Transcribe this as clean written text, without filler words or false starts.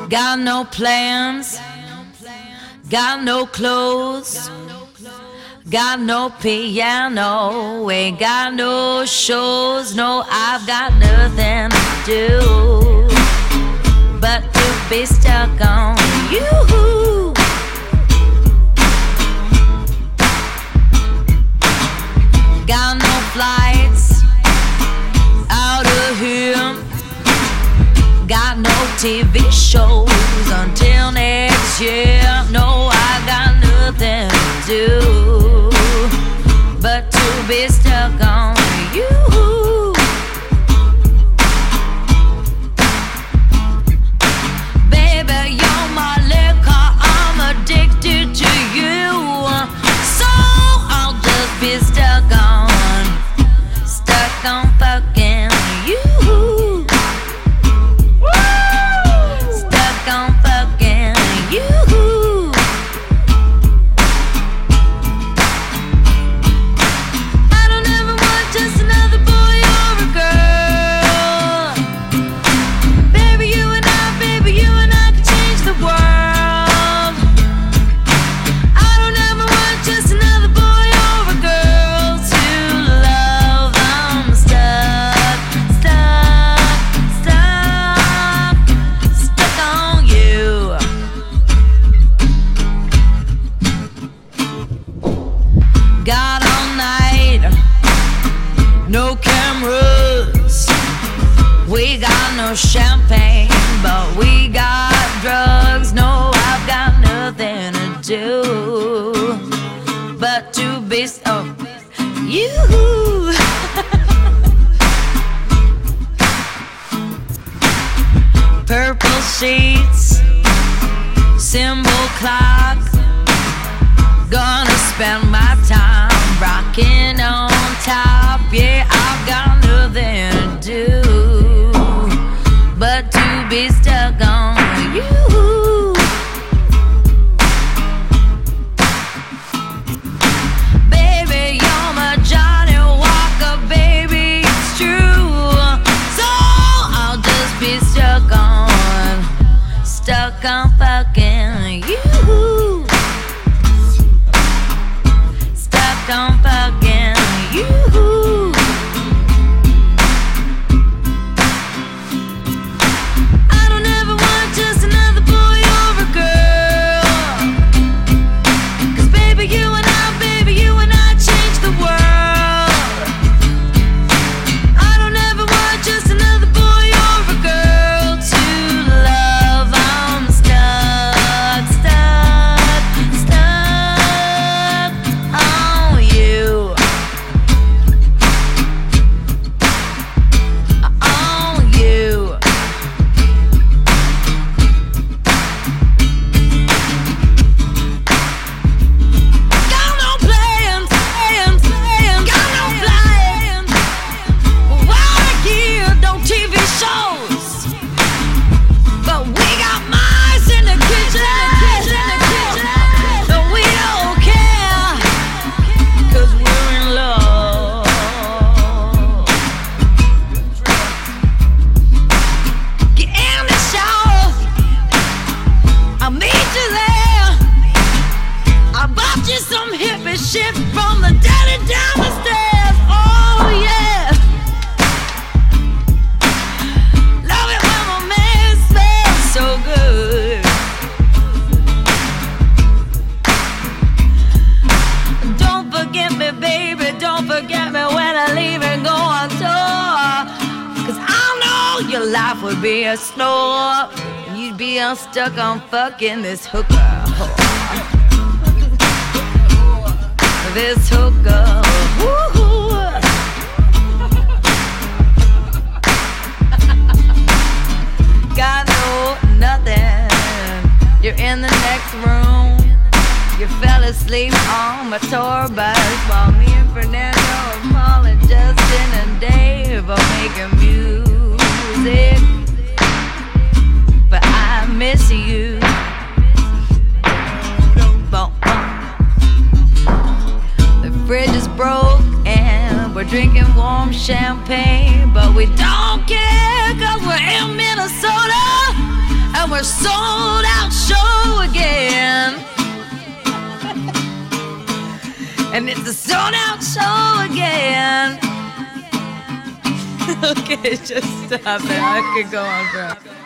Got no plans, got no clothes, got no piano, ain't got no shows. No, I've got nothing to do but to be stuck on you. Got no flights out of here, got no TV shows until next year. No, I got nothing to do but to be stuck on you. Baby, you're my liquor, I'm addicted to you. So I'll just be stuck on fucking you. Stuck on fucking you. I don't ever want just another boy or a girl. Baby, you and I can change the world. I don't ever want just another boy or a girl to love. I'm stuck on you. Got all night, no cameras. We got no champagne, but we got drugs. No, I've got nothing to do but to be you. Purple sheets, symbol clock. Gonna spend my time rocking on top. Yeah, I've got nothing to do but to be stuck on you. Baby, you're my Johnny Walker, baby, it's true. So I'll just be stuck on fucking you. Stuck on fucking you. I don't ever want just another boy or a girl. 'Cause baby, you and I change the world. I don't ever want just another boy or a girl to love. I'm stuck on you. On you. Got no plans, got no flying. Wild gear, no TV shows, but we got mice in the kitchen. No, we don't care, 'cause we're in love. Get in the shower, I'll meet you there. I bought you some hippie shit from the daddy down the stairs. Oh yeah, love it when my man smells so good. Don't forget me, baby, don't forget me when I leave and go on tour. 'Cause I know your life would be a snore. You'd be unstuck on fucking this hooker. This hooker. Woo-hoo. Got no nothing. You're in the next room. You fell asleep on my tour bus while me and Fernando and Paul and Justin and Dave are making music. But I miss you. The fridge is broke and we're drinking warm champagne, but we don't care 'cause we're in Minnesota. and we're sold out show again. And it's a sold out show again. Okay, just stop it. I could go on forever.